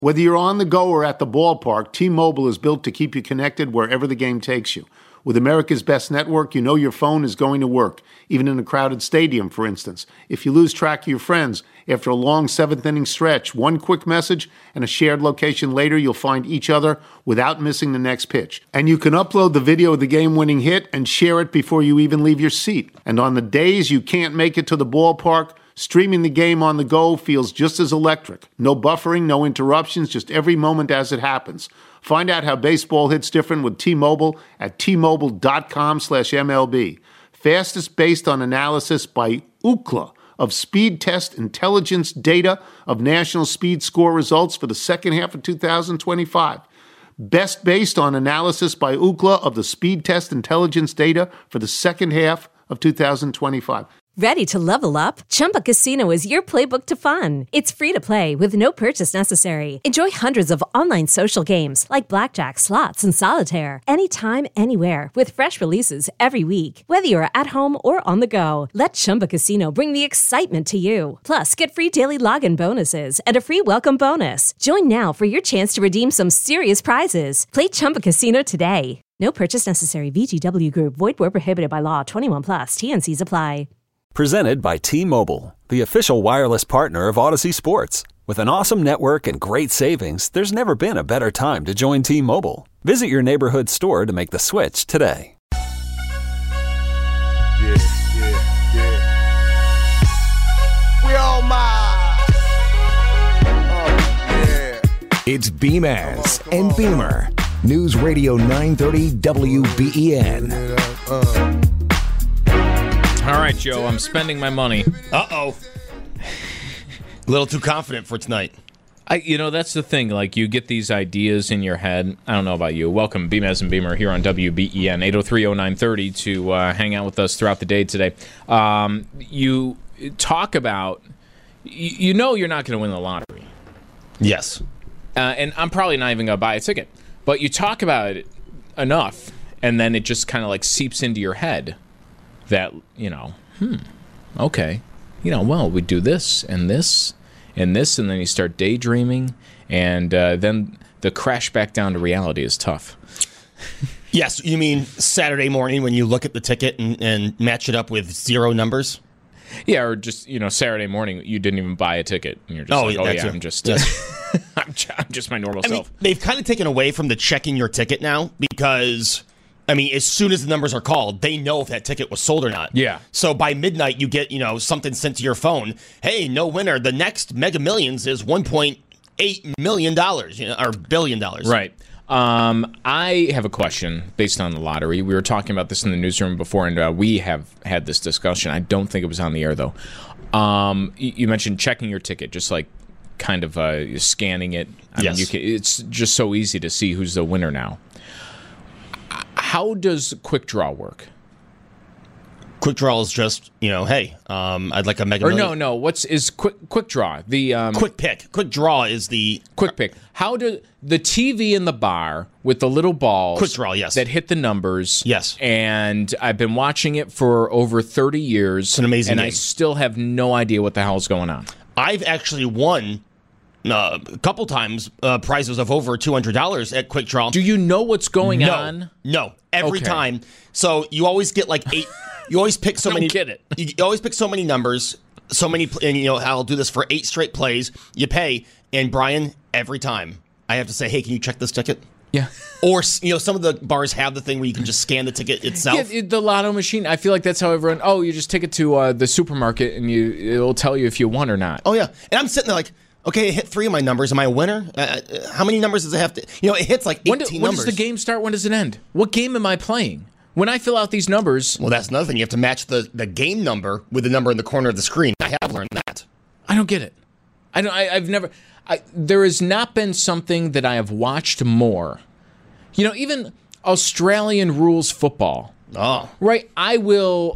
Whether you're on the go or at the ballpark, T-Mobile is built to keep you connected wherever the game takes you. With America's best network, you know your phone is going to work, even in a crowded stadium, for instance. If you lose track of your friends, after a long seventh-inning stretch, one quick message and a shared location later, you'll find each other without missing the next pitch. And you can upload the video of the game-winning hit and share it before you even leave your seat. And on the days you can't make it to the ballpark, streaming the game on the go feels just as electric. No buffering, no interruptions, just every moment as it happens. Find out how baseball hits different with T-Mobile at T-Mobile.com/MLB. Fastest based on analysis by Ookla of Speed Test Intelligence data of national speed score results for the second half of 2025. Best based on analysis by Ookla of the Speed Test Intelligence data for the second half of 2025. Ready to level up? Chumba Casino is your playbook to fun. It's free to play with no purchase necessary. Enjoy hundreds of online social games like blackjack, slots, and solitaire anytime, anywhere with fresh releases every week. Whether you're at home or on the go, let Chumba Casino bring the excitement to you. Plus, get free daily login bonuses and a free welcome bonus. Join now for your chance to redeem some serious prizes. Play Chumba Casino today. No purchase necessary. VGW Group. Void where prohibited by law. 21 plus. T&Cs apply. Presented by T-Mobile, the official wireless partner of Odyssey Sports. With an awesome network and great savings, there's never been a better time to join T-Mobile. Visit your neighborhood store to make the switch today. Yeah. We all my. Yeah. It's Beamaz and Beamer. News Radio 930 WBEN. All right, Joe, I'm spending my money. Uh-oh. A little too confident for tonight. That's the thing. Like, you get these ideas in your head. I don't know about you. Welcome, Beamaz and Beamer, here on WBEN, 803-0930, to hang out with us throughout the day today. You talk about, you're not going to win the lottery. Yes. And I'm probably not even going to buy a ticket. But you talk about it enough, and then it just kind of like seeps into your head. That, okay, we do this and this and this, and then you start daydreaming, and then the crash back down to reality is tough. Yes, you mean Saturday morning when you look at the ticket and match it up with zero numbers? Yeah, or just, Saturday morning you didn't even buy a ticket, and you're just I'm just I'm just my normal self. They've kind of taken away from the checking your ticket now because... as soon as the numbers are called, they know if that ticket was sold or not. Yeah. So by midnight, you get, something sent to your phone. Hey, no winner. The next Mega Millions is $1.8 million, or billion dollars. Right. I have a question based on the lottery. We were talking about this in the newsroom before, and we have had this discussion. I don't think it was on the air, though. You mentioned checking your ticket, just like kind of scanning it. Yes. It's just so easy to see who's the winner now. How does Quick Draw work? Quick Draw is just, hey, I'd like a Mega Million. No. What is Quick Draw? The Quick Pick. Quick Draw is the Quick Pick. How do the TV in the bar with the little balls? Quick Draw, yes. That hit the numbers. Yes. And I've been watching it for over 30 years. It's an amazing game. I still have no idea what the hell's going on. I've actually won a couple times prizes of over $200 at Quick Draw. Do you know what's going on? No, every time. So you always get like 8. You always pick so many. Get it. You always pick so many numbers, so many, and I'll do this for 8 straight plays. You pay, and Brian, every time I have to say, "Hey, can you check this ticket?" Yeah. Or some of the bars have the thing where you can just scan the ticket itself. Yeah, the lotto machine. I feel like that's how everyone. Oh, you just take it to the supermarket, and it'll tell you if you won or not. Oh yeah, and I'm sitting there like, okay, it hit 3 of my numbers. Am I a winner? How many numbers does it have to? It hits like 18 numbers. When does the game start? When does it end? What game am I playing? When I fill out these numbers... Well, that's another thing. You have to match the game number with the number in the corner of the screen. I have learned that. I don't get it. I've never... there has not been something that I have watched more. Even Australian rules football. Oh. Right? I will...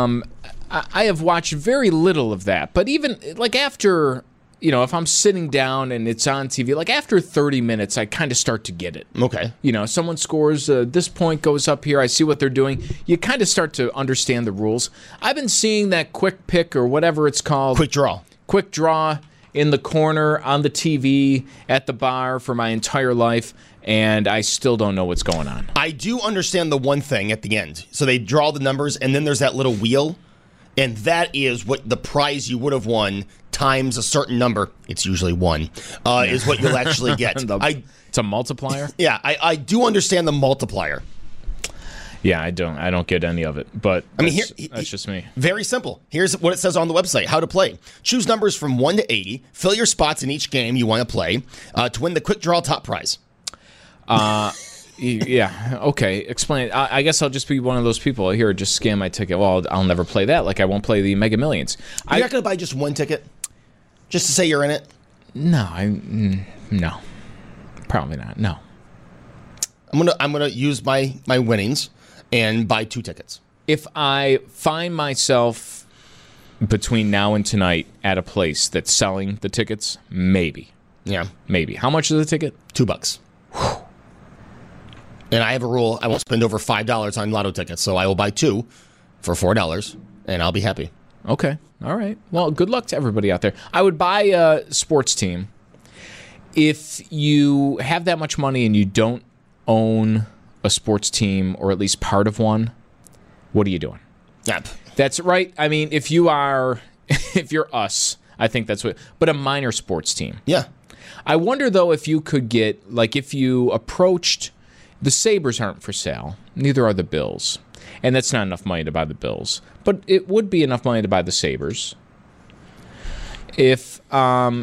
I have watched very little of that. But even, like, after... if I'm sitting down and it's on TV, like after 30 minutes, I kind of start to get it. Okay. Someone scores, this point goes up here, I see what they're doing. You kind of start to understand the rules. I've been seeing that Quick Pick or whatever it's called. Quick Draw. Quick Draw. in the corner on the TV at the bar for my entire life, and I still don't know what's going on. I do understand the one thing at the end. So they draw the numbers, and then there's that little wheel, and that is what the prize you would have won times a certain number. It's usually 1, is what you'll actually get. It's a multiplier? Yeah, I do understand the multiplier. Yeah, I don't get any of it, but that's just me. Very simple. Here's what it says on the website, how to play. Choose numbers from 1 to 80. Fill your spots in each game you want to play to win the quick draw top prize. Yeah, okay. Explain. I guess I'll just be one of those people here, just scan my ticket. Well, I'll never play that. Like, I won't play the Mega Millions. You're not going to buy just one ticket? Just to say you're in it? No, no. Probably not, no. I'm gonna use my winnings and buy 2 tickets. If I find myself between now and tonight at a place that's selling the tickets, maybe. Yeah. Maybe. How much is the ticket? $2. Whew. And I have a rule, I won't spend over $5 on lotto tickets, so I will buy 2 for $4, and I'll be happy. Okay. All right. Well, good luck to everybody out there. I would buy a sports team. If you have that much money and you don't own a sports team, or at least part of one, what are you doing? Yep. That's right. I mean, if you're us, I think that's what, but a minor sports team. Yeah. I wonder, though, if you could get, like, if you approached, the Sabres aren't for sale, neither are the Bills, and that's not enough money to buy the Bills, but it would be enough money to buy the Sabres. If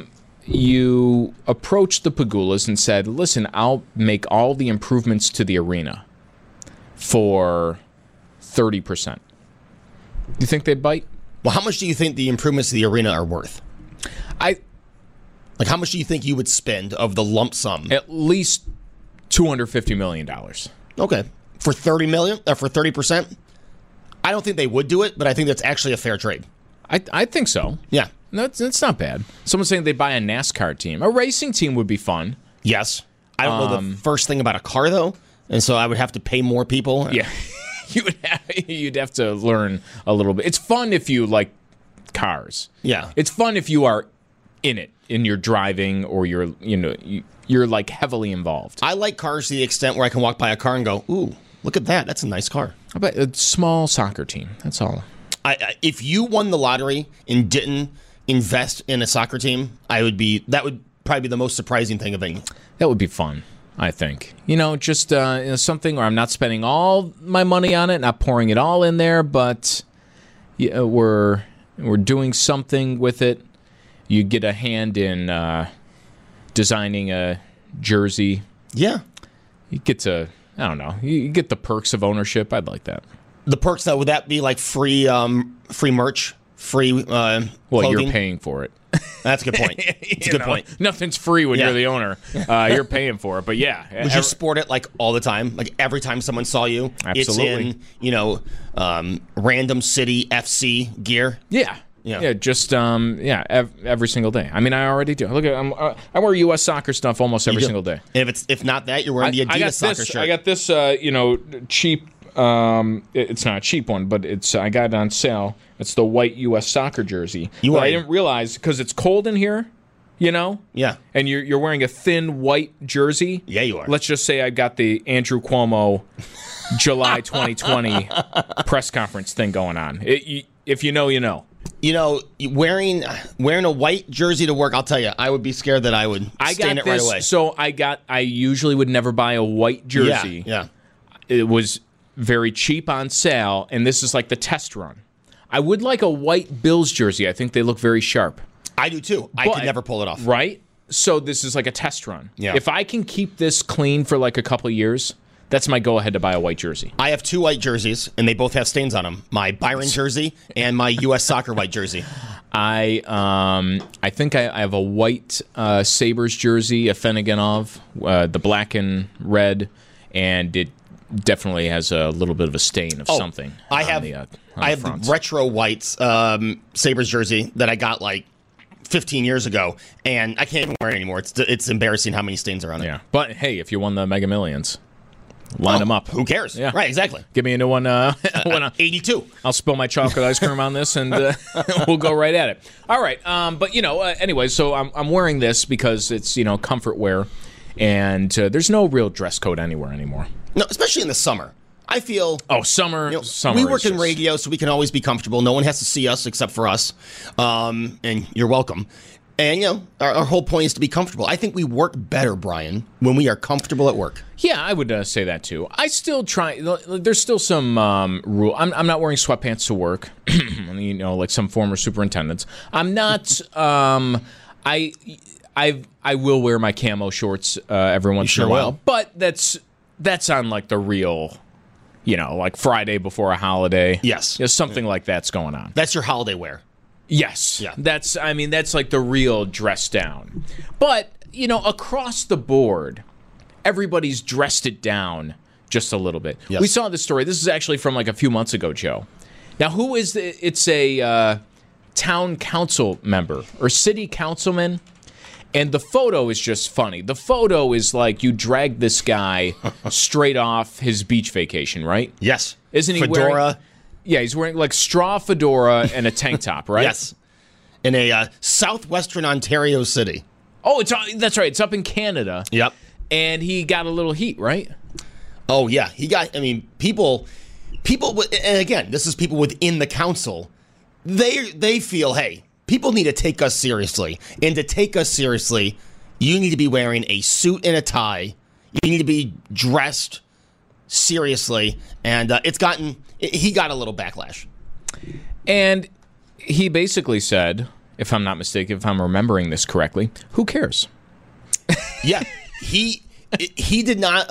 you approached the Pagulas and said, listen, I'll make all the improvements to the arena for 30%. Do you think they'd bite? Well, how much do you think the improvements to the arena are worth? Like, how much do you think you would spend of the lump sum? At least $250 million. Okay. For $30 million, for 30%? I don't think they would do it, but I think that's actually a fair trade. I think so. Yeah. That's not bad. Someone's saying they'd buy a NASCAR team. A racing team would be fun. Yes. I don't know the first thing about a car, though, and so I would have to pay more people. Yeah. You'd have to learn a little bit. It's fun if you like cars. Yeah. It's fun if you are in it, and you're driving, or you're like heavily involved. I like cars to the extent where I can walk by a car and go, ooh, look at that. That's a nice car. I bet a small soccer team. That's all. If you won the lottery and didn't invest in a soccer team, that would probably be the most surprising thing of any. That would be fun, I think. Just something where I'm not spending all my money on it, not pouring it all in there, but we're doing something with it. You get a hand in designing a jersey. Yeah. You get to, I don't know, you get the perks of ownership. I'd like that. The perks, though, would that be like free merch, free clothing? Well, you're paying for it. That's a good point. It's a good point. Nothing's free when you're the owner. You're paying for it. But yeah. Would you sport it like all the time? Like every time someone saw you? Absolutely. It's in, random city FC gear? Yeah. Yeah, just every single day. I mean, I already do. Look, I wear U.S. soccer stuff almost every single day. And if not that, you're wearing the Adidas soccer shirt. I got this, cheap. It's not a cheap one, but I got it on sale. It's the white U.S. soccer jersey. I didn't realize because it's cold in here. Yeah. And you're wearing a thin white jersey. Yeah, you are. Let's just say I got the Andrew Cuomo July 2020 press conference thing going on. If you know, you know. Wearing a white jersey to work, I'll tell you, I would be scared that I would stain it right away. So I usually would never buy a white jersey. Yeah. It was very cheap on sale, and this is like the test run. I would like a white Bills jersey. I think they look very sharp. I do too. I could never pull it off. Right? So this is like a test run. Yeah. If I can keep this clean for like a couple of years, that's my go-ahead to buy a white jersey. I have 2 white jerseys, and they both have stains on them. My Byron jersey and my U.S. Soccer white jersey. I think I have a white Sabres jersey, a Feneganov, the black and red, and it definitely has a little bit of a stain of something. I have the retro whites Sabres jersey that I got like 15 years ago, and I can't even wear it anymore. It's embarrassing how many stains are on it. Yeah, but hey, if you won the Mega Millions. Line them up. Who cares? Yeah. Right, exactly. Give me a new one. 82. I'll spill my chocolate ice cream on this, and we'll go right at it. All right. But, anyway, so I'm wearing this because it's, comfort wear, and there's no real dress code anywhere anymore. No, especially in the summer. I feel... summer. We work in radio, so we can always be comfortable. No one has to see us except for us. And you're welcome. And, our whole point is to be comfortable. I think we work better, Brian, when we are comfortable at work. Yeah, I would say that, too. I still try... There's still some rule. I'm not wearing sweatpants to work, like some former superintendents. I'm not... I will wear my camo shorts every once in a while. Will. But that's on, like, the real... like Friday before a holiday. Yes. Something like that's going on. That's your holiday wear. Yes. Yeah. That's like the real dress down. But, across the board, everybody's dressed it down just a little bit. Yes. We saw this story. This is actually from like a few months ago, Joe. Now, who is it's a town council member or city councilman. And the photo is just funny. The photo is like you drag this guy straight off his beach vacation, right? Yes. Isn't he Fedora? wearing... Yeah, he's wearing like straw fedora and a tank top, right? Yes. In a southwestern Ontario city. Oh, that's right. It's up in Canada. Yep. And he got a little heat, right? Oh, yeah. People, and again, this is people within the council. They feel, hey, people need to take us seriously. And to take us seriously, you need to be wearing a suit and a tie. You need to be dressed seriously. And he got a little backlash. And he basically said, if I'm not mistaken, if I'm remembering this correctly, who cares? Yeah. He did not,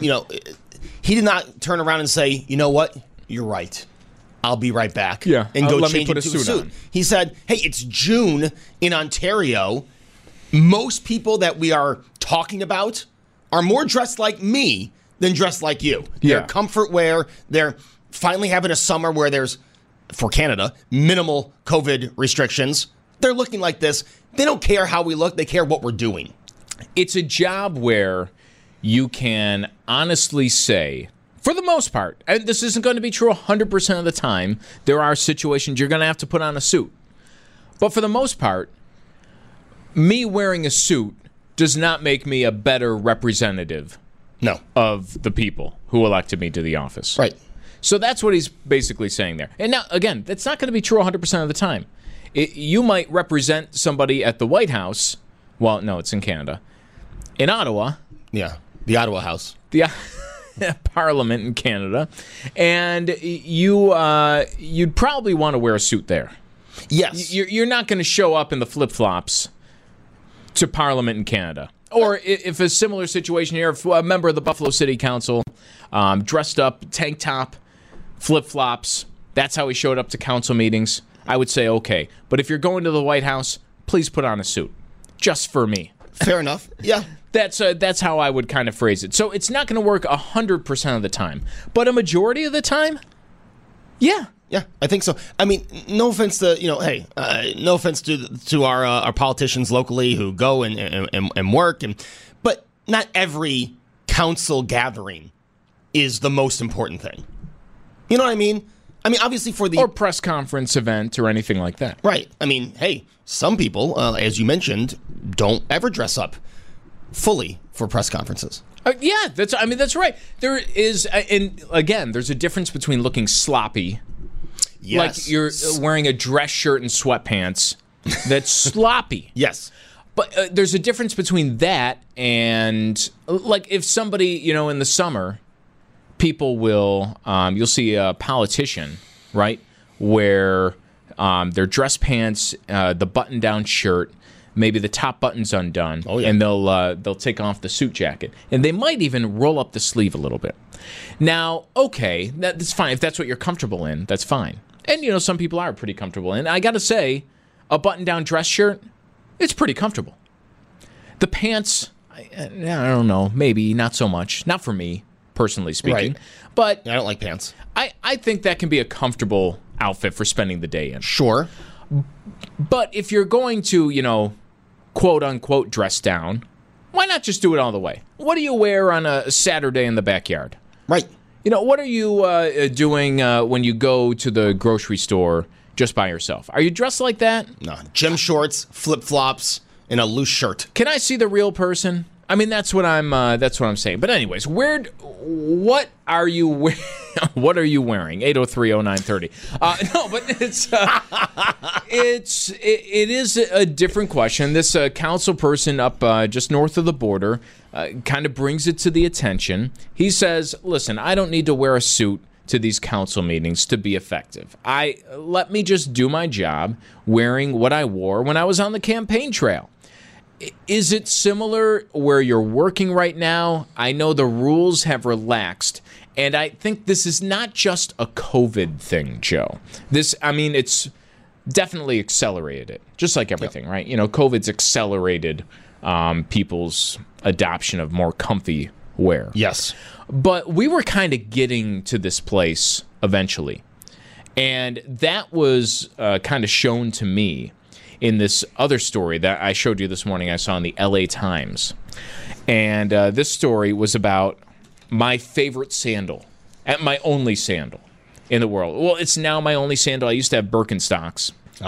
he did not turn around and say, you know what? You're right. I'll be right back. Yeah. And go let me change put into a suit on. He said, hey, it's June in Ontario. Most people that we are talking about are more dressed like me than dressed like you. Yeah. They're comfort wear. They're finally having a summer where there's, for Canada, minimal COVID restrictions. They're looking like this. They don't care how we look. They care what we're doing. It's a job where you can honestly say, for the most part, and this isn't going to be true 100% of the time, there are situations you're going to have to put on a suit. But for the most part, me wearing a suit does not make me a better representative of the people who elected me to the office. Right. So that's what he's basically saying there. And now, again, that's not going to be true 100% of the time. You might represent somebody at the White House. Well, no, it's in Canada. In Ottawa. Yeah, the Ottawa House. The Parliament in Canada. And you'd probably want to wear a suit there. Yes. You're not going to show up in the flip-flops to Parliament in Canada. Or if a similar situation here, if a member of the Buffalo City Council dressed up, tank top, flip-flops, that's how he showed up to council meetings, I would say okay. But if you're going to the White House, please put on a suit. Just for me. Fair enough. Yeah. That's how I would kind of phrase it. So it's not going to work 100% of the time. But a majority of the time, yeah. Yeah, I think so. I mean, no offense to, no offense to our politicians locally who go and work, but not every council gathering is the most important thing. You know what I mean? I mean, obviously for the... Or press conference event or anything like that. Right. I mean, hey, some people, as you mentioned, don't ever dress up fully for press conferences. Yeah, that's right. There is, and again, there's a difference between looking sloppy... Yes. Like you're wearing a dress shirt and sweatpants that's sloppy. Yes. But there's a difference between that and, like, if somebody, in the summer, people will, you'll see a politician, right, where their dress pants, the button-down shirt, maybe the top button's undone, and they'll take off the suit jacket. And they might even roll up the sleeve a little bit. Now, okay, that's fine. If that's what you're comfortable in, that's fine. And, some people are pretty comfortable in. I got to say, a button-down dress shirt, it's pretty comfortable. The pants, I don't know, maybe not so much. Not for me, personally speaking. Right. But I don't like pants. I think that can be a comfortable outfit for spending the day in. Sure. But if you're going to, quote-unquote dress down, why not just do it all the way? What do you wear on a Saturday in the backyard? Right. What are you doing when you go to the grocery store just by yourself? Are you dressed like that? No. Gym shorts, flip-flops, and a loose shirt. Can I see the real person? I mean, that's what I'm saying. But anyways, what are you wearing? What are you wearing? 803-0930. No, but it is a different question. This council person up just north of the border kind of brings it to the attention. He says, "Listen, I don't need to wear a suit to these council meetings to be effective. Let me just do my job wearing what I wore when I was on the campaign trail." Is it similar where you're working right now? I know the rules have relaxed, and I think this is not just a COVID thing, Joe. It's definitely accelerated it, just like everything, right? COVID's accelerated people's adoption of more comfy wear. Yes. But we were kind of getting to this place eventually, and that was kind of shown to me in this other story that I showed you this morning. I saw in the LA Times. And this story was about my favorite sandal, my only sandal in the world. Well, it's now my only sandal. I used to have Birkenstocks.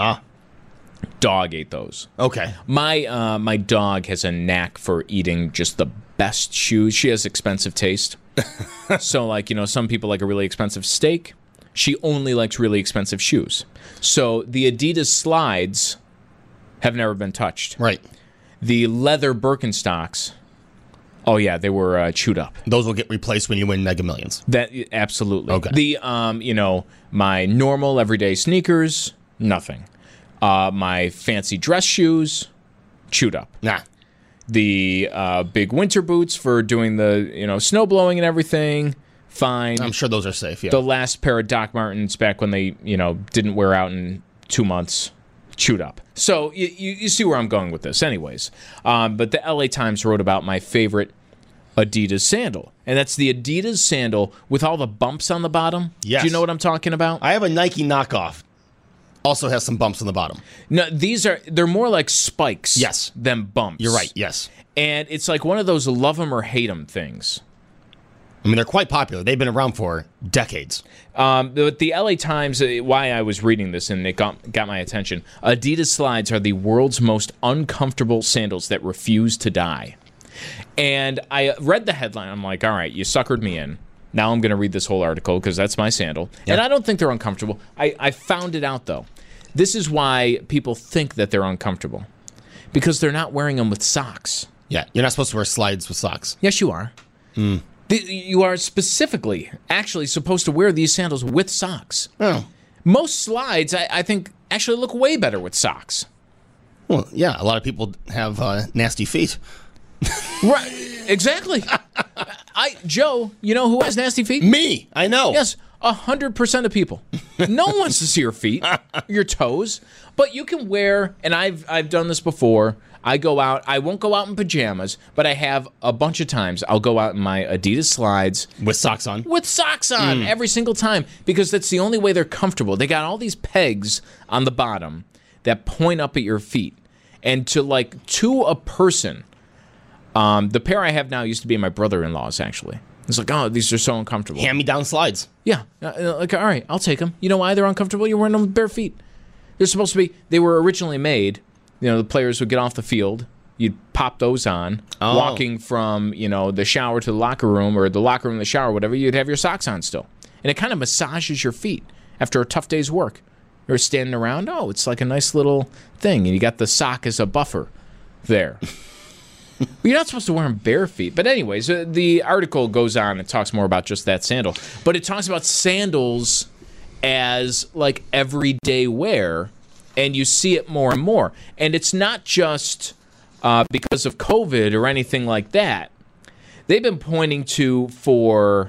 Dog ate those. Okay. My dog has a knack for eating just the best shoes. She has expensive taste. So, some people like a really expensive steak. She only likes really expensive shoes. So the Adidas slides have never been touched. Right. The leather Birkenstocks, oh yeah, they were chewed up. Those will get replaced when you win Mega Millions. That absolutely. Okay. The my normal everyday sneakers, nothing. My fancy dress shoes, chewed up. Nah. The big winter boots for doing the snow blowing and everything, fine. I'm sure those are safe. Yeah. The last pair of Doc Martens back when they didn't wear out in 2 months. Chewed up. So you see where I'm going with this anyways. But the LA Times wrote about my favorite Adidas sandal. And that's the Adidas sandal with all the bumps on the bottom. Yes. Do you know what I'm talking about? I have a Nike knockoff. Also has some bumps on the bottom. No, they're more like spikes Yes. than bumps. You're right, yes. And it's like one of those love 'em or hate 'em things. I mean, they're quite popular. They've been around for decades. But the LA Times, why I was reading this and it got my attention, Adidas slides are the world's most uncomfortable sandals that refuse to die. And I read the headline. I'm like, all right, you suckered me in. Now I'm going to read this whole article because that's my sandal. Yeah. And I don't think they're uncomfortable. I found it out, though. This is why people think that they're uncomfortable. Because they're not wearing them with socks. Yeah, you're not supposed to wear slides with socks. Yes, you are. You are specifically actually supposed to wear these sandals with socks. Oh. Most slides, I think, actually look way better with socks. Well, yeah, a lot of people have nasty feet. Right, exactly. Joe, you know who has nasty feet? Me, I know. Yes, 100% of people. No one wants to see your feet, your toes. But you can wear, and I've done this before. I go out. I won't go out in pajamas, but I have a bunch of times. I'll go out in my Adidas slides with socks on. With socks on every single time because that's the only way they're comfortable. They got all these pegs on the bottom that point up at your feet, and to a person, the pair I have now used to be my brother-in-law's actually. It's like, oh, these are so uncomfortable. Hand-me-down slides. Yeah, all right, I'll take them. You know why they're uncomfortable? You're wearing them with bare feet. They're supposed to be. They were originally made. The players would get off the field. You'd pop those on. Oh. Walking from, the shower to the locker room or the locker room to the shower, whatever, you'd have your socks on still. And it kind of massages your feet after a tough day's work. You're standing around. Oh, it's like a nice little thing. And you got the sock as a buffer there. You're not supposed to wear them bare feet. But anyways, the article goes on and talks more about just that sandal. But it talks about sandals as like everyday wear. And you see it more and more. And it's not just because of COVID or anything like that. They've been pointing to for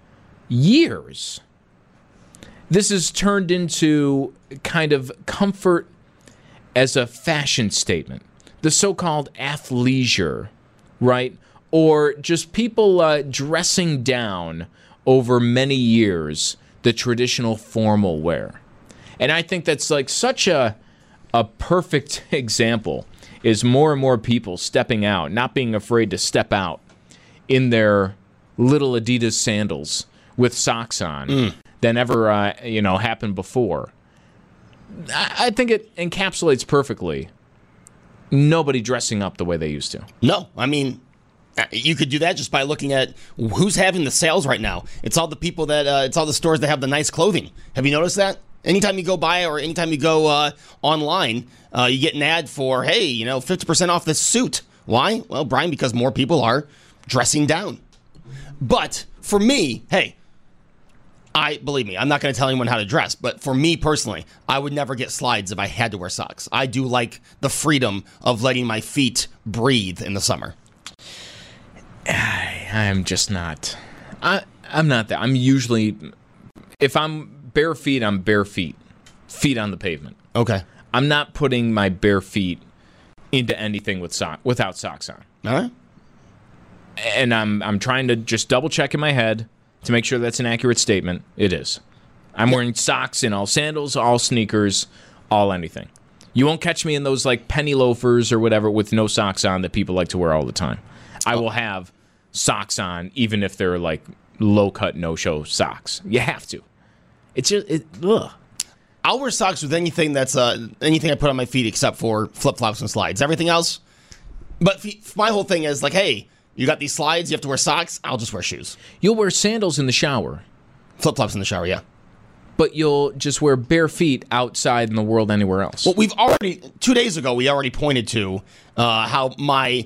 years. This has turned into kind of comfort as a fashion statement. The so-called athleisure, right? Or just people dressing down over many years the traditional formal wear. And I think that's like such a perfect example is more and more people stepping out, not being afraid to step out in their little Adidas sandals with socks on than ever happened before. I think it encapsulates perfectly nobody dressing up the way they used to. No, I mean, you could do that just by looking at who's having the sales right now. It's all the people it's all the stores that have the nice clothing. Have you noticed that? Anytime you go by or anytime you go online, you get an ad for, hey, 50% off this suit. Why? Well, Brian, because more people are dressing down. But for me, hey, believe me, I'm not going to tell anyone how to dress, but for me personally, I would never get slides if I had to wear socks. I do like the freedom of letting my feet breathe in the summer. I'm just not. I'm not that. I'm usually, if I'm bare feet, I'm bare feet. Feet on the pavement. Okay. I'm not putting my bare feet into anything without socks on. All right. And I'm trying to just double check in my head to make sure that's an accurate statement. It is. I'm wearing socks in all sandals, all sneakers, all anything. You won't catch me in those like penny loafers or whatever with no socks on that people like to wear all the time. I will have socks on even if they're like low-cut, no-show socks. You have to. It's just, ugh. I'll wear socks with anything that's anything I put on my feet except for flip-flops and slides. Everything else. But my whole thing is like, hey, you got these slides, you have to wear socks, I'll just wear shoes. You'll wear sandals in the shower. Flip-flops in the shower, yeah. But you'll just wear bare feet outside in the world anywhere else. Well, 2 days ago, we already pointed to how my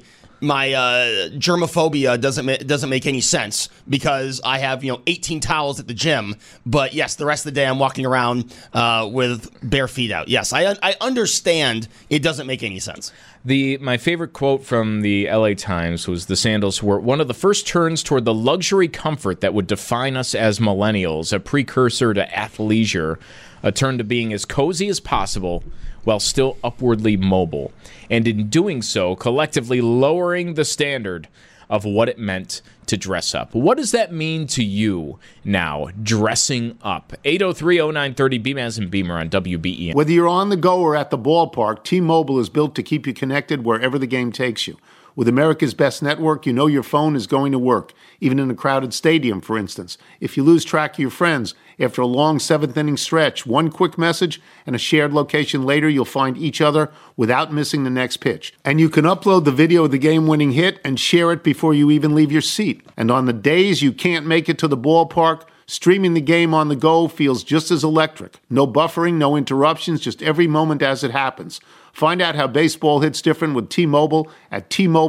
germophobia doesn't make any sense because I have 18 towels at the gym, but yes, the rest of the day I'm walking around with bare feet out. Yes, I understand it doesn't make any sense. My favorite quote from the LA Times was the sandals were one of the first turns toward the luxury comfort that would define us as millennials, a precursor to athleisure, a turn to being as cozy as possible while still upwardly mobile, and in doing so, collectively lowering the standard of what it meant to dress up. What does that mean to you now, dressing up? 803-0930, Beamaz and Beamer on WBEN. Whether you're on the go or at the ballpark, T-Mobile is built to keep you connected wherever the game takes you. With America's best network, you know your phone is going to work, even in a crowded stadium, for instance. If you lose track of your friends after a long seventh-inning stretch, one quick message and a shared location later, you'll find each other without missing the next pitch. And you can upload the video of the game-winning hit and share it before you even leave your seat. And on the days you can't make it to the ballpark, streaming the game on the go feels just as electric. No buffering, no interruptions, just every moment as it happens. Find out how baseball hits different with T-Mobile at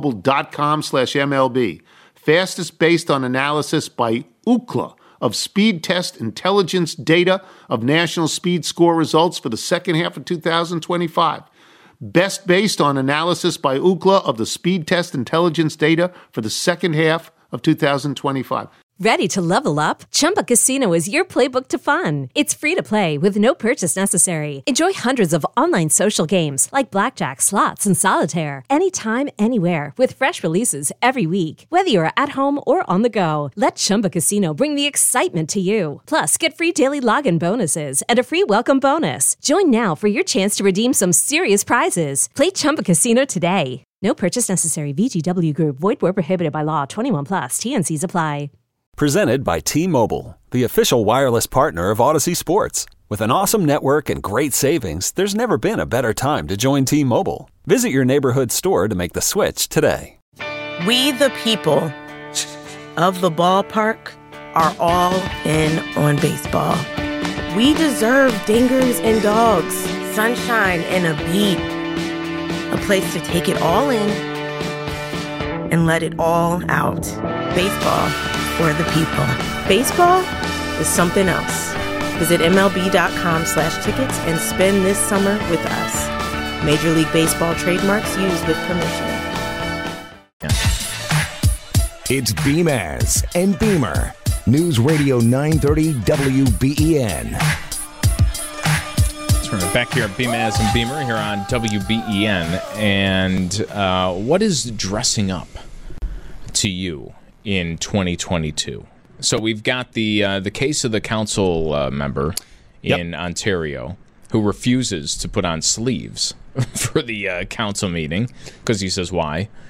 T-Mobile.com/MLB. Fastest based on analysis by Ookla of Speed Test Intelligence data of national speed score results for the second half of 2025. Best based on analysis by Ookla of the Speed Test Intelligence data for the second half of 2025. Ready to level up? Chumba Casino is your playbook to fun. It's free to play with no purchase necessary. Enjoy hundreds of online social games like blackjack, slots, and solitaire anytime, anywhere with fresh releases every week. Whether you're at home or on the go, let Chumba Casino bring the excitement to you. Plus, get free daily login bonuses and a free welcome bonus. Join now for your chance to redeem some serious prizes. Play Chumba Casino today. No purchase necessary. VGW Group. Void where prohibited by law. 21+. TNCs apply. Presented by T-Mobile, the official wireless partner of Odyssey Sports. With an awesome network and great savings, there's never been a better time to join T-Mobile. Visit your neighborhood store to make the switch today. We the people of the ballpark are all in on baseball. We deserve dingers and dogs, sunshine and a beat. A place to take it all in and let it all out. Baseball for the people. Baseball is something else. Visit MLB.com/tickets and spend this summer with us. Major League Baseball trademarks used with permission. It's Beamaz and Beamer. News Radio 930 WBEN. So we're back here at Beamaz and Beamer here on WBEN. And what is dressing up to you in 2022? So we've got the case of the council member in Ontario who refuses to put on sleeves for the council meeting because he says why.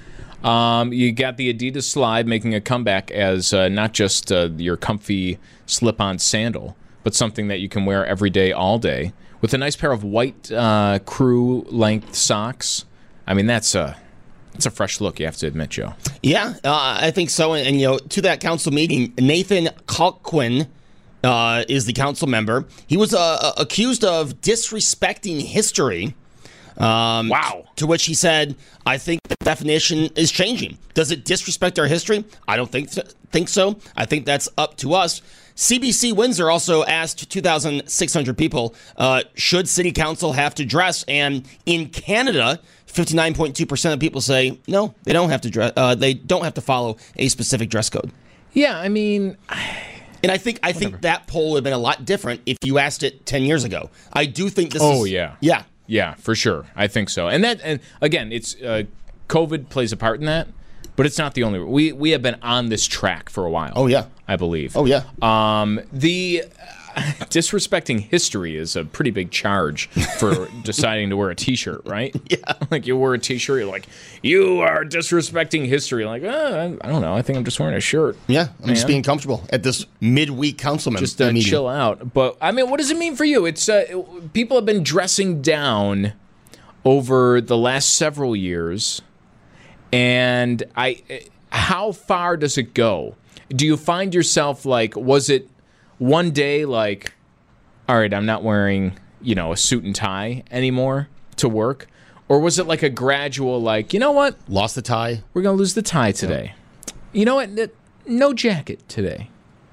You got the Adidas Slide making a comeback as not just your comfy slip-on sandal, but something that you can wear every day, all day, with a nice pair of white crew-length socks. I mean, that's a fresh look, you have to admit, Joe. Yeah, I think so. And to that council meeting, Nathan Colquhoun is the council member. He was accused of disrespecting history. Wow. To which he said, I think the definition is changing. Does it disrespect our history? I don't think so. I think that's up to us. CBC Windsor also asked 2,600 people, should city council have to dress? And in Canada, 59.2% of people say, no, they don't have to dress. They don't have to follow a specific dress code. Yeah, I mean... And I think that poll would have been a lot different if you asked it 10 years ago. I do think this is... Oh, yeah. Yeah. Yeah, for sure. I think so. And again, it's COVID plays a part in that, but it's not the only. We have been on this track for a while. Oh yeah, I believe. Oh yeah. The disrespecting history is a pretty big charge for deciding to wear a T-shirt, right? Yeah. Like you wear a T-shirt, you're like, you are disrespecting history. Like, I don't know. I think I'm just wearing a shirt. Yeah, I'm just being comfortable at this midweek councilman. Just chill out. But I mean, what does it mean for you? It's people have been dressing down over the last several years, and how far does it go? Do you find yourself like, was it one day like, all right, I'm not wearing, a suit and tie anymore to work? Or was it like a gradual, like, you know what? Lost the tie. We're going to lose the tie today. Yeah. You know what? No jacket today.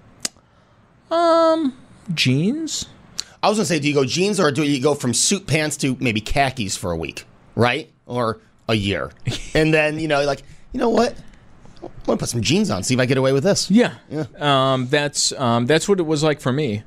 Jeans? I was going to say, do you go jeans or do you go from suit pants to maybe khakis for a week, right? Or a year? And then, like, you know what? I'm going to put some jeans on, see if I get away with this. Yeah. That's what it was like for me.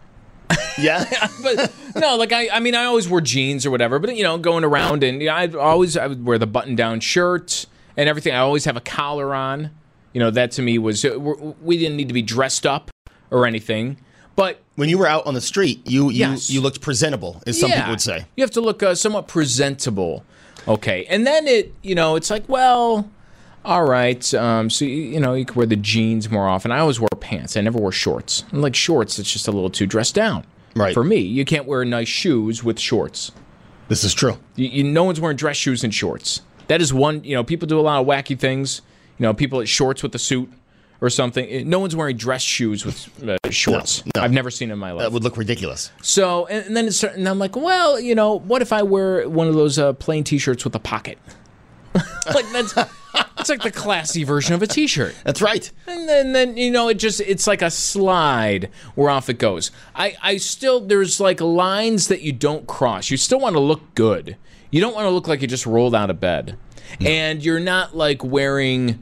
Yeah. But no, like I mean, I always wore jeans or whatever, but going around and I would wear the button-down shirt and everything. I always have a collar on. That to me was, we didn't need to be dressed up or anything. But when you were out on the street, you looked presentable, as some people would say. You have to look somewhat presentable. Okay. And then it's like, well, all right. So, you can wear the jeans more often. I always wore pants. I never wore shorts. And like shorts, it's just a little too dressed down. Right. For me, you can't wear nice shoes with shorts. This is true. No one's wearing dress shoes and shorts. That is one, people do a lot of wacky things. People at shorts with a suit or something. No one's wearing dress shoes with shorts. No. I've never seen it in my life. That would look ridiculous. So, and then and I'm like, well, what if I wear one of those plain T-shirts with a pocket? Like it's like the classy version of a T-shirt. That's right. And then it's like a slide where off it goes. I still, there's like lines that you don't cross. You still want to look good. You don't want to look like you just rolled out of bed. No. And you're not like wearing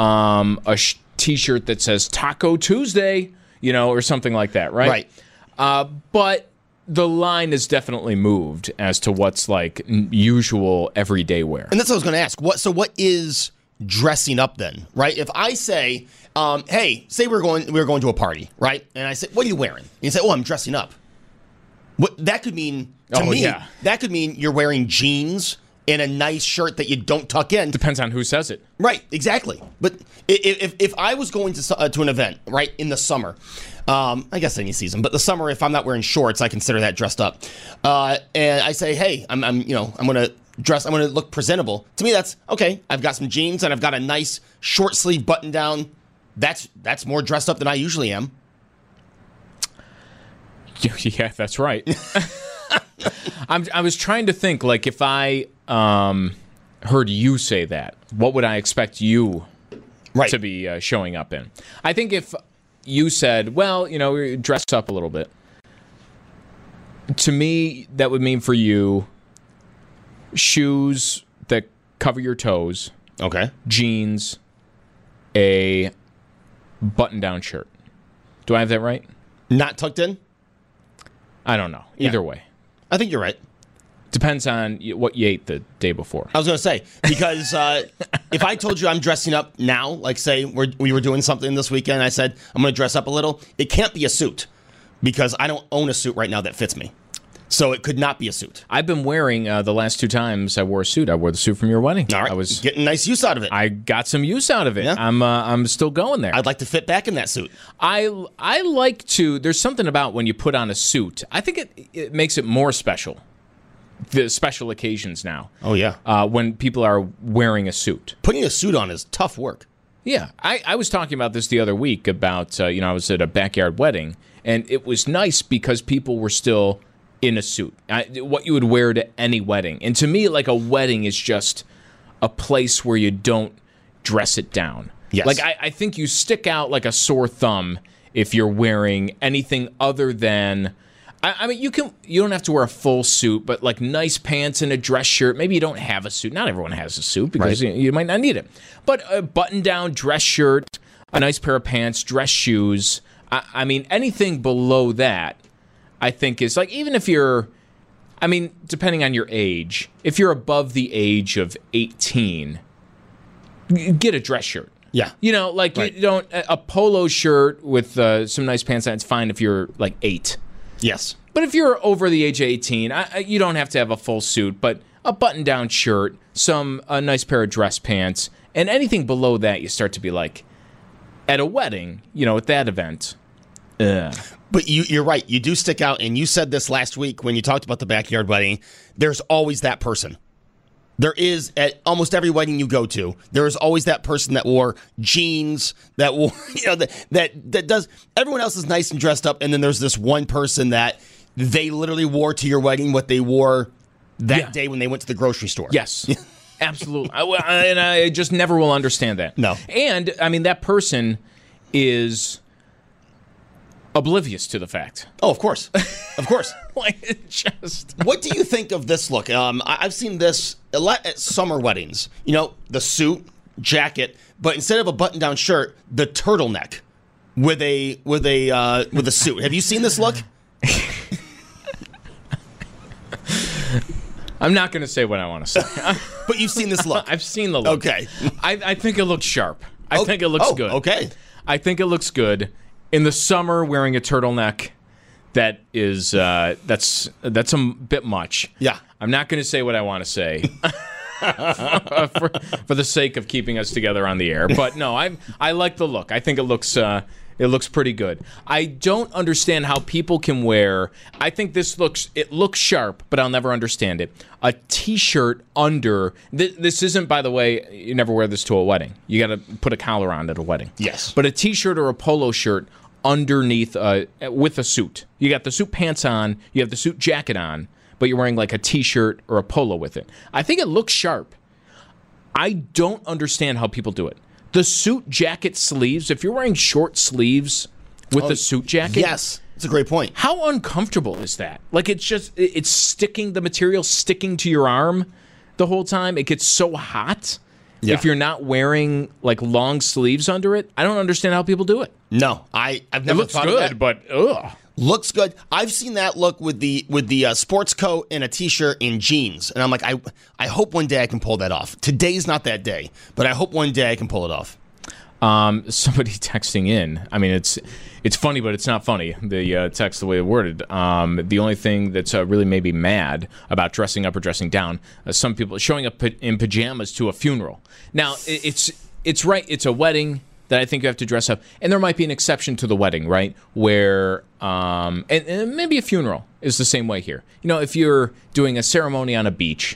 a T-shirt that says Taco Tuesday, or something like that, right? Right. But the line is definitely moved as to what's like usual everyday wear. And that's what I was going to ask. What is dressing up then, right? If I say, hey, say we're going to a party, right? And I say, what are you wearing? And you say, oh, I'm dressing up. What that could mean to me, that could mean you're wearing jeans and a nice shirt that you don't tuck in. Depends on who says it. Right, exactly. But if I was going to an event, right, in the summer, I guess any season, but the summer, if I'm not wearing shorts, I consider that dressed up. And I say, hey, I'm going to dress, I'm going to look presentable. To me, that's okay. I've got some jeans and I've got a nice short sleeve button down. That's more dressed up than I usually am. Yeah, that's right. I was trying to think, like, if I heard you say that, what would I expect you to be showing up in? I think if you said, well, we're dressed up a little bit, to me, that would mean for you shoes that cover your toes. Okay. Jeans, a button-down shirt. Do I have that right? Not tucked in? I don't know. Either way. I think you're right. Depends on what you ate the day before. I was going to say, because if I told you I'm dressing up now, like say we were doing something this weekend, I said I'm going to dress up a little, it can't be a suit because I don't own a suit right now that fits me. So it could not be a suit. I've been wearing the last 2 times I wore a suit. I wore the suit from your wedding. All right. I was getting nice use out of it. I got some use out of it. Yeah. I'm still going there. I'd like to fit back in that suit. I like to. There's something about when you put on a suit. I think it makes it more special. The special occasions now. Oh, yeah. When people are wearing a suit. Putting a suit on is tough work. Yeah. I was talking about this the other week about, I was at a backyard wedding, and it was nice because people were still in a suit. What you would wear to any wedding. And to me, like, a wedding is just a place where you don't dress it down. Yes. Like, I think you stick out like a sore thumb if you're wearing anything other than... I mean, you don't have to wear a full suit, but like nice pants and a dress shirt. Maybe you don't have a suit. Not everyone has a suit because you might not need it. But a button-down dress shirt, a nice pair of pants, dress shoes. I mean, anything below that, I think is like, even if you're, I mean, depending on your age, if you're above the age of 18, get a dress shirt. Yeah. You know, like Right. you don't, a polo shirt with some nice pants on, it's fine if you're like 8. Yes. But if you're over the age of 18, you don't have to have a full suit, but a button-down shirt, a nice pair of dress pants, and anything below that, you start to be like, at a wedding, at that event, But you're right. You do stick out, and you said this last week when you talked about the backyard wedding. There's always that person. There is at almost every wedding you go to. There is always that person that wore jeans, that wore, that does. Everyone else is nice and dressed up, and then there's this one person that they literally wore to your wedding what they wore that day when they went to the grocery store. Yes. Absolutely. And I just never will understand that. No. And, I mean, that person is oblivious to the fact. Oh, of course. Of course. Like, it just... What do you think of this look? I've seen this a lot at summer weddings. The suit, jacket, but instead of a button-down shirt, the turtleneck with a suit. Have you seen this look? I'm not going to say what I want to say. But you've seen this look. I've seen the look. Okay. I think it looks sharp. I think it looks good. Okay. I think it looks good. In the summer, wearing a turtleneck, that's a bit much. Yeah. I'm not going to say what I want to say for the sake of keeping us together on the air. But no, I like the look. I think it looks pretty good. I don't understand how people can wear. I think it looks sharp, but I'll never understand it. A T-shirt under. This isn't, by the way. You never wear this to a wedding. You got to put a collar on at a wedding. Yes. But a T-shirt or a polo shirt underneath with a suit. You got the suit pants on. You have the suit jacket on, but you're wearing like a T-shirt or a polo with it. I think it looks sharp. I don't understand how people do it. The suit jacket sleeves, if you're wearing short sleeves with the suit jacket. Yes, it's a great point. How uncomfortable is that? Like, it's sticking, the material sticking to your arm the whole time. It gets so hot if you're not wearing like long sleeves under it. I don't understand how people do it. No, I've never thought of that. It looks good, but ugh. Looks good. I've seen that look with the sports coat and a T-shirt and jeans, and I'm like, I hope one day I can pull that off. Today's not that day, but I hope one day I can pull it off. Somebody texting in. I mean, it's funny, but it's not funny. The text, the way it worded. The only thing that's really made me mad about dressing up or dressing down, some people showing up in pajamas to a funeral. Now, it's right. It's a wedding that I think you have to dress up. And there might be an exception to the wedding, right? Where, and maybe a funeral is the same way here. If you're doing a ceremony on a beach,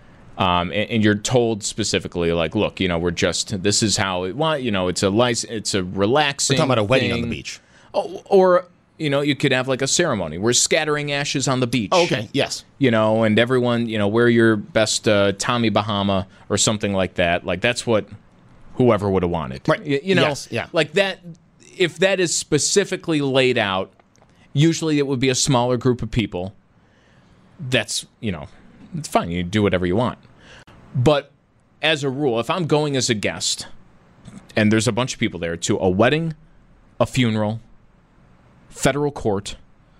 and you're told specifically, like, look, this is how it's a relaxing We're talking about a wedding thing. on the beach. Or, you could have like a ceremony. We're scattering ashes on the beach. Oh, okay, yes. And everyone, wear your best Tommy Bahama or something like that. Like, that's what whoever would have wanted. Right. Yes, yeah. Like that, if that is specifically laid out, usually it would be a smaller group of people. That's, it's fine. You do whatever you want. But as a rule, if I'm going as a guest and there's a bunch of people there to a wedding, a funeral, federal court,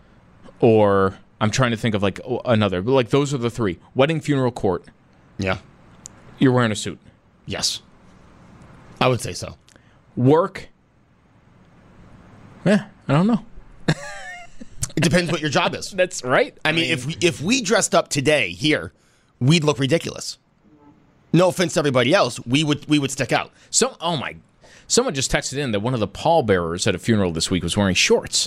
or I'm trying to think of like another, but like those are the three: wedding, funeral, court. Yeah. You're wearing a suit. Yes. I would say so. Work. I don't know. depends what your job is. That's right. I mean, if we dressed up today here, we'd look ridiculous. No offense to everybody else, we would stick out. Someone just texted in that one of the pallbearers at a funeral this week was wearing shorts.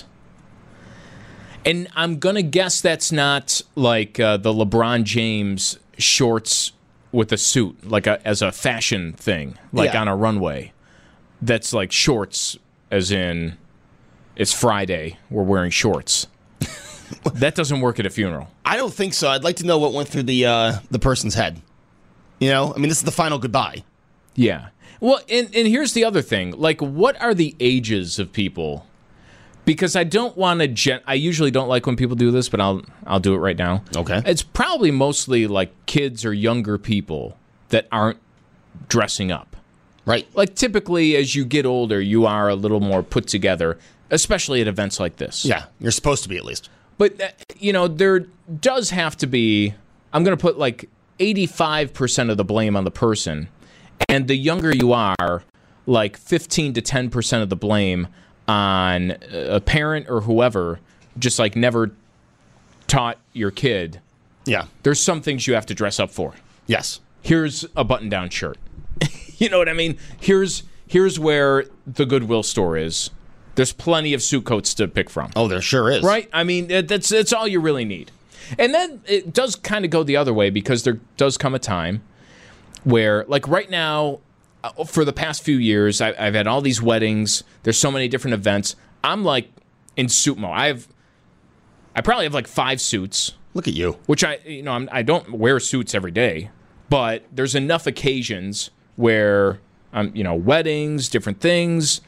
And I'm going to guess that's not like the LeBron James shorts with a suit, like as a fashion thing, like on a runway. That's like shorts, as in it's Friday, we're wearing shorts. That doesn't work at a funeral. I don't think so. I'd like to know what went through the person's head. You know, I mean, this is the final goodbye. Yeah. Well, and here's the other thing. Like, what are the ages of people? Because I don't want to. I usually don't like when people do this, but I'll do it right now. Okay. It's probably mostly like kids or younger people that aren't dressing up. Right. Like typically, as you get older, you are a little more put together, especially at events like this. Yeah, you're supposed to be at least. But there does have to be. I'm going to put like 85% of the blame on the person, and the younger you are, like 15 to 10% of the blame on a parent or whoever just like never taught your kid. Yeah. There's some things you have to dress up for. Yes. Here's a button-down shirt. You know what I mean? Here's where the Goodwill store is. There's plenty of suit coats to pick from. Oh, there sure is. Right? I mean, that's all you really need. And then it does kind of go the other way, because there does come a time where, like right now, for the past few years, I've had all these weddings. There's so many different events. I'm like in suit mode. I probably have like 5 suits. Look at you. Which I don't wear suits every day, but there's enough occasions where weddings, different things,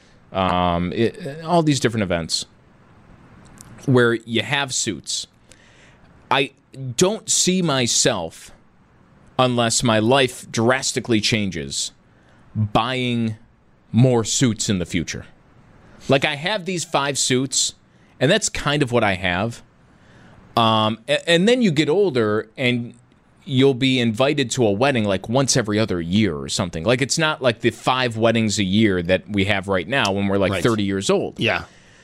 all these different events where you have suits. I don't see myself, unless my life drastically changes, buying more suits in the future. Like, I have these 5 suits, and that's kind of what I have. And then you get older, and you'll be invited to a wedding like once every other year or something. Like, it's not like the 5 weddings a year that we have right now when we're like 30 years old. Yeah.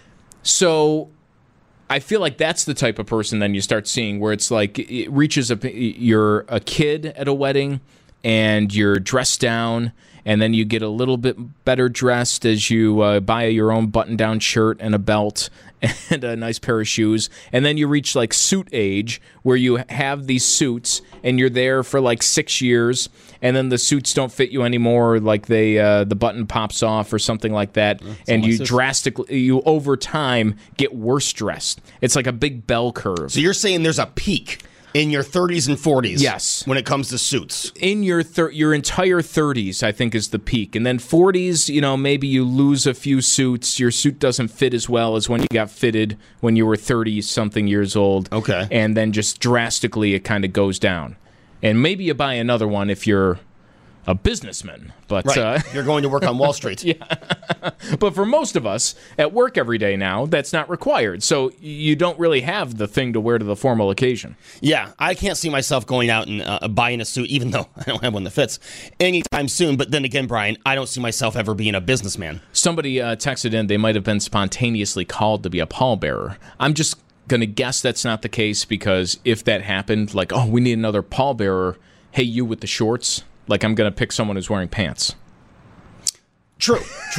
So I feel like that's the type of person then you start seeing where it's like it reaches you're a kid at a wedding and you're dressed down, and then you get a little bit better dressed as you buy your own button-down shirt and a belt and a nice pair of shoes, and then you reach like suit age where you have these suits and you're there for like 6 years, and then the suits don't fit you anymore, like the button pops off or something like that, and you over time get worse dressed. It's like a big bell curve. So you're saying there's a peak in your 30s and 40s. Yes. When it comes to suits. In your entire 30s, I think, is the peak. And then 40s, maybe you lose a few suits. Your suit doesn't fit as well as when you got fitted when you were 30-something years old. Okay. And then just drastically it kind of goes down. And maybe you buy another one if you're a businessman. But right. You're going to work on Wall Street. Yeah. But for most of us, at work every day now, that's not required. So you don't really have the thing to wear to the formal occasion. Yeah, I can't see myself going out and buying a suit, even though I don't have one that fits, anytime soon. But then again, Brian, I don't see myself ever being a businessman. Somebody texted in they might have been spontaneously called to be a pallbearer. I'm just going to guess that's not the case, because if that happened, like, oh, we need another pallbearer, hey, you with the shorts, like I'm going to pick someone who's wearing pants. True.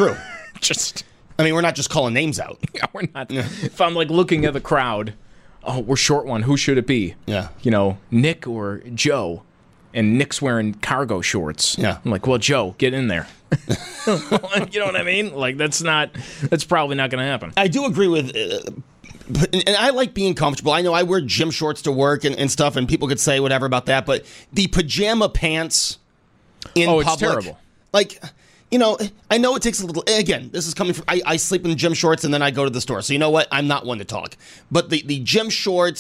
I mean, we're not just calling names out. Yeah, we're not. Yeah. If I'm like looking at the crowd, oh, we're short one. Who should it be? Yeah. Nick or Joe. And Nick's wearing cargo shorts. Yeah. I'm like, well, Joe, get in there. You know what I mean? Like, that's probably not going to happen. I do agree with, and I like being comfortable. I know I wear gym shorts to work and stuff, and people could say whatever about that, but the pajama pants in public. It's terrible. Like, I know it takes a little, again, this is coming from, I sleep in gym shorts and then I go to the store. So you know what? I'm not one to talk. But the gym shorts,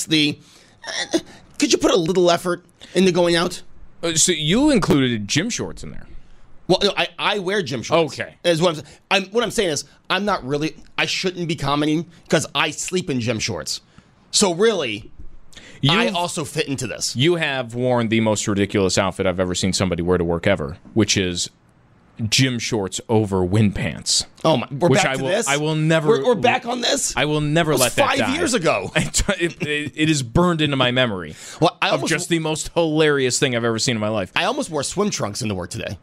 could you put a little effort into going out? So you included gym shorts in there. Well, no, I wear gym shorts. Okay. Is what I'm saying is, I shouldn't be commenting because I sleep in gym shorts. So really, I also fit into this. You have worn the most ridiculous outfit I've ever seen somebody wear to work ever, which is gym shorts over wind pants. Oh my! We're Which back to this. I will never. We're back on this. I will never let that die. 5 years ago. It is burned into my memory Well, of just the most hilarious thing I've ever seen in my life. I almost wore swim trunks into work today.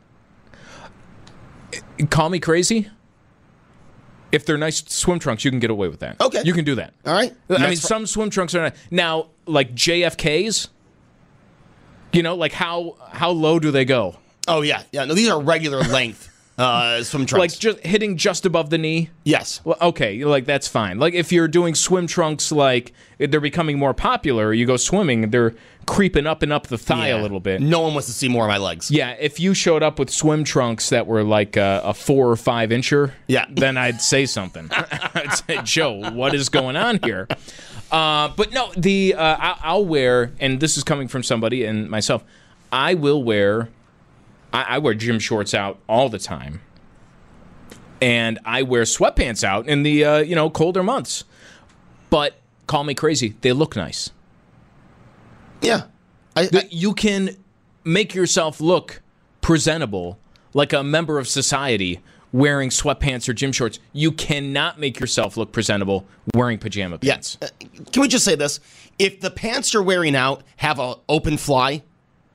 Call me crazy. If they're nice swim trunks, you can get away with that. Okay. You can do that. All right. I mean, some swim trunks are not. Now, like JFK's, like how low do they go? Oh, yeah. Yeah. No, these are regular length swim trunks. Like just hitting just above the knee? Yes. Well, okay, like that's fine. Like if you're doing swim trunks, like they're becoming more popular, you go swimming, they're creeping up and up the thigh a little bit. No one wants to see more of my legs. Yeah, if you showed up with swim trunks that were like a 4 or 5 incher, then I'd say something. I'd say, Joe, what is going on here? But no, I'll wear, and this is coming from somebody and myself, I wear gym shorts out all the time. And I wear sweatpants out in the colder months. But call me crazy, they look nice. Yeah. You can make yourself look presentable like a member of society wearing sweatpants or gym shorts. You cannot make yourself look presentable wearing pajama pants. Yeah. Can we just say this? If the pants you're wearing out have an open fly,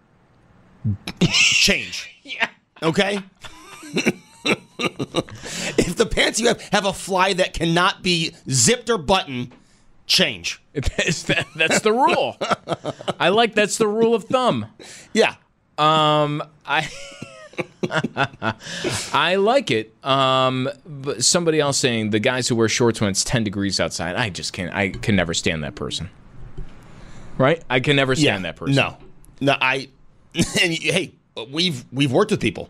change. Yeah. Okay? If the pants you have a fly that cannot be zipped or buttoned, change. That's the rule. That's the rule of thumb. Yeah. I like it. But somebody else saying the guys who wear shorts when it's 10 degrees outside, I just can't. I can never stand that person. Right? I can never stand that person. No. And hey, we've worked with people.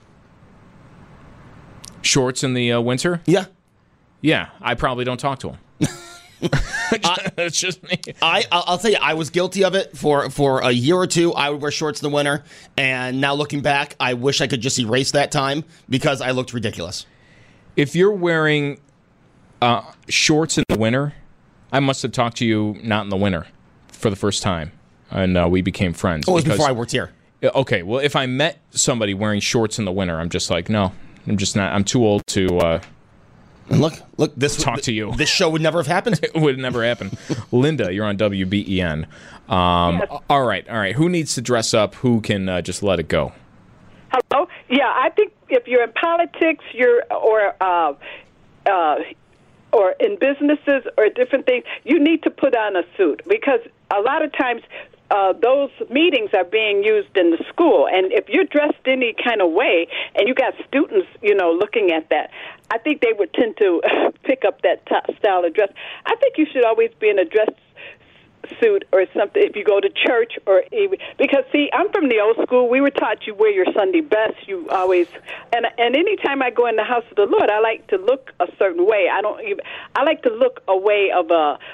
Shorts in the winter? Yeah. Yeah, I probably don't talk to them. It's just me. I'll tell you, I was guilty of it for a year or two. I would wear shorts in the winter, and now looking back, I wish I could just erase that time because I looked ridiculous. If you're wearing shorts in the winter, I must have talked to you not in the winter for the first time, and we became friends. Oh, it was before I worked here. Okay, well, if I met somebody wearing shorts in the winter, I'm just like, no, I'm just not. I'm too old to. And look, this talk to you. This show would never have happened. It would never happen. Linda, you're on WBEN. All right. Who needs to dress up? Who can just let it go? Hello. Yeah, I think if you're in politics, or in businesses or different things, you need to put on a suit because a lot of times those meetings are being used in the school, and if you're dressed any kind of way and you got students, looking at that, I think they would tend to pick up that style of dress. I think you should always be in a dress suit or something if you go to church or even because see, I'm from the old school. We were taught you wear your Sunday best. You always and anytime I go in the house of the Lord, I like to look a certain way. I like to look a way of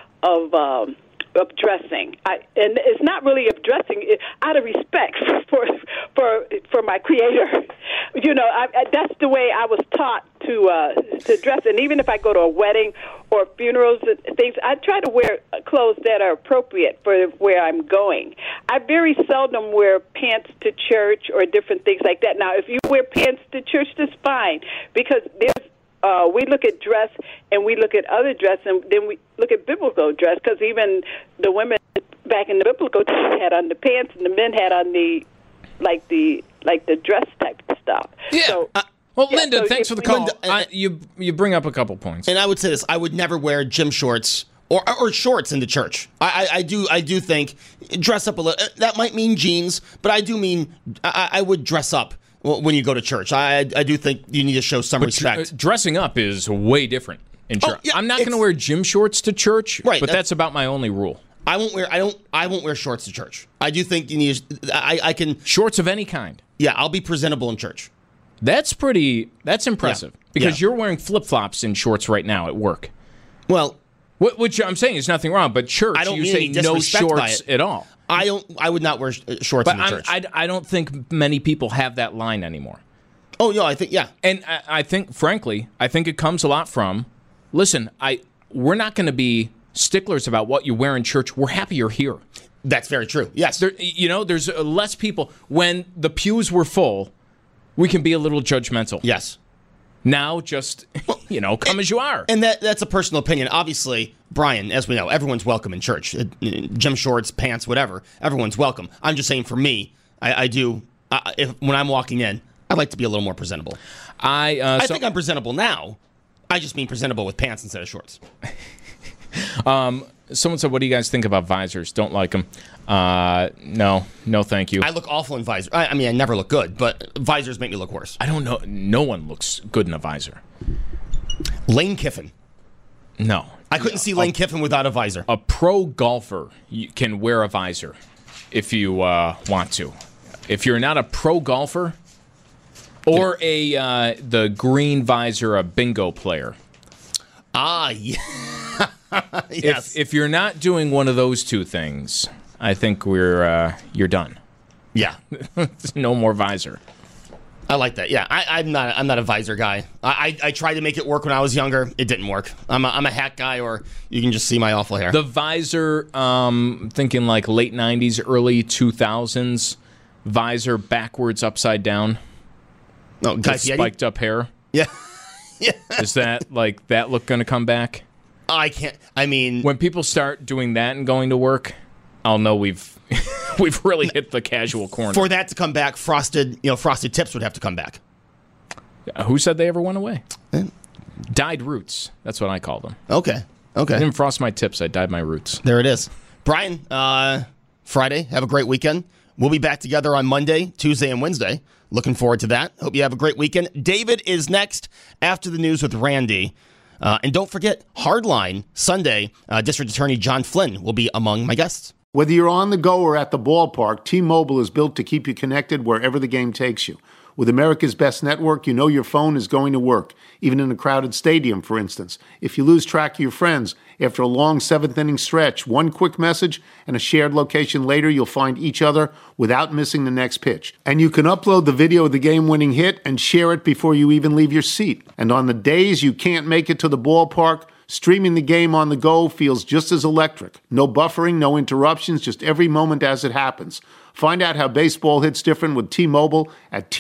dressing, and it's not really of dressing out of respect for my Creator. That's the way I was taught to dress. And even if I go to a wedding or funerals and things, I try to wear clothes that are appropriate for where I'm going. I very seldom wear pants to church or different things like that. Now, if you wear pants to church, that's fine because we look at dress and we look at other dress and then we look at biblical dress because even the women back in the biblical dress had on the pants and the men had on the dress type of stuff. Yeah. So, Linda, thanks for the call. You bring up a couple points. And I would say this: I would never wear gym shorts or shorts into church. I do think dress up a little. That might mean jeans, but I do mean I would dress up when you go to church. I do think you need to show some respect. Dressing up is way different in church. Yeah, I'm not going to wear gym shorts to church, right? But that's about my only rule. I won't wear shorts to church. I do think you need. I can shorts of any kind. Yeah, I'll be presentable in church. That's impressive because you're wearing flip-flops in shorts right now at work. Well, which I'm saying is nothing wrong, but church, you say no shorts at all. I would not wear shorts in the church. I don't think many people have that line anymore. Oh, no, I think, yeah. And I think, frankly, it comes a lot from, listen, we're not going to be sticklers about what you wear in church. We're happy you're here. That's very true, yes. There's less people. When the pews were full, We can be a little judgmental. Yes. Now, just, come as you are. And that's a personal opinion. Obviously, Brian, as we know, everyone's welcome in church. Gym shorts, pants, whatever. Everyone's welcome. I'm just saying for me, when I'm walking in, I like to be a little more presentable. I think I'm presentable now. I just mean presentable with pants instead of shorts. Someone said, what do you guys think about visors? Don't like them. No, thank you. I look awful in visors. I mean, I never look good, but visors make me look worse. I don't know. No one looks good in a visor. Lane Kiffin. No. I couldn't see Lane Kiffin without a visor. A pro golfer can wear a visor if you want to. If you're not a pro golfer or the green visor, a bingo player. Yeah. Yes. If you're not doing one of those two things, I think you're done. Yeah. No more visor. I like that. Yeah, I'm not a visor guy. I tried to make it work when I was younger. It didn't work. I'm a hat guy, or you can just see my awful hair. The visor, thinking like late 90s, early 2000s, visor backwards, upside down. No, spiked up hair. Yeah. Yeah. Is that look going to come back? I can't. I mean, when people start doing that and going to work, I'll know we've really hit the casual corner. For that to come back, frosted tips would have to come back. Who said they ever went away? Dyed roots. That's what I call them. Okay. I didn't frost my tips. I dyed my roots. There it is. Brian, Friday, have a great weekend. We'll be back together on Monday, Tuesday, and Wednesday. Looking forward to that. Hope you have a great weekend. David is next after the news with Randy. And don't forget, Hardline, Sunday, District Attorney John Flynn will be among my guests. Whether you're on the go or at the ballpark, T-Mobile is built to keep you connected wherever the game takes you. With America's best network, you know your phone is going to work, even in a crowded stadium, for instance. If you lose track of your friends, after a long seventh-inning stretch, one quick message and a shared location later, you'll find each other without missing the next pitch. And you can upload the video of the game-winning hit and share it before you even leave your seat. And on the days you can't make it to the ballpark, streaming the game on the go feels just as electric. No buffering, no interruptions, just every moment as it happens. Find out how baseball hits different with T-Mobile at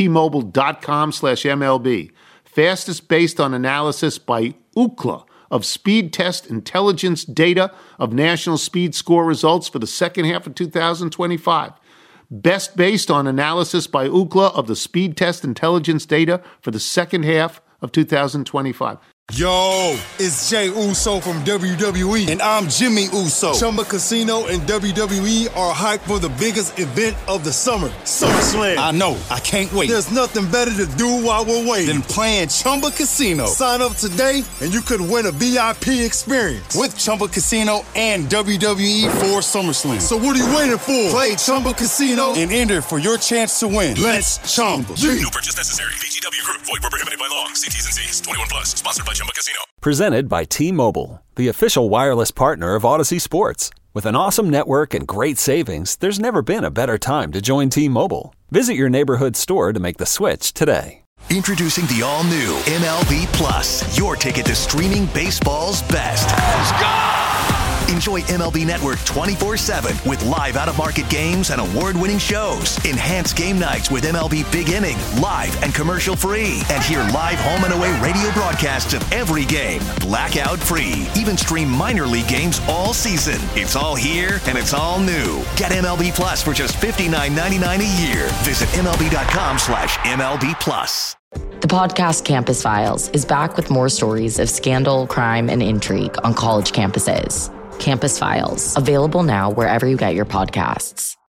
T-Mobile.com/MLB. Fastest based on analysis by Ookla of Speed Test Intelligence data of national speed score results for the second half of 2025. Best based on analysis by Ookla of the Speed Test Intelligence data for the second half of 2025. Yo, it's Jay Uso from WWE, and I'm Jimmy Uso. Chumba Casino and WWE are hyped for the biggest event of the summer, SummerSlam. I know, I can't wait. There's nothing better to do while we're waiting than playing Chumba Casino. Sign up today, and you could win a VIP experience with Chumba Casino and WWE for SummerSlam. So what are you waiting for? Play Chumba Casino and enter for your chance to win. Let's Chumba. No purchase necessary. VGW Group. Void where prohibited by law. See T's and C's. 21 plus. Sponsored by Chumba Casino. Presented by T-Mobile, the official wireless partner of Odyssey Sports. With an awesome network and great savings, there's never been a better time to join T-Mobile. Visit your neighborhood store to make the switch today. Introducing the all-new MLB Plus, your ticket to streaming baseball's best. Let's go! Enjoy MLB Network 24/7 with live out-of-market games and award-winning shows. Enhance game nights with MLB Big Inning, live and commercial-free. And hear live home and away radio broadcasts of every game, blackout-free. Even stream minor league games all season. It's all here and it's all new. Get MLB Plus for just $59.99 a year. Visit MLB.com/MLB Plus. The podcast Campus Files is back with more stories of scandal, crime, and intrigue on college campuses. Campus Files, available now wherever you get your podcasts.